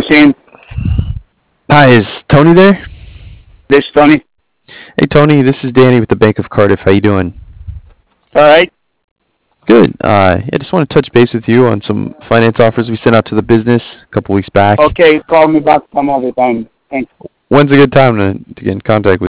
machine. Hi, is Tony there? This Tony. Hey, Tony, this is Danny with the Bank of Cardiff. How you doing? All right. Good. Yeah, just want to touch base with you on some finance offers we sent out to the business a couple weeks back. Okay, call me back some other time. Thanks. When's a good time to get in contact with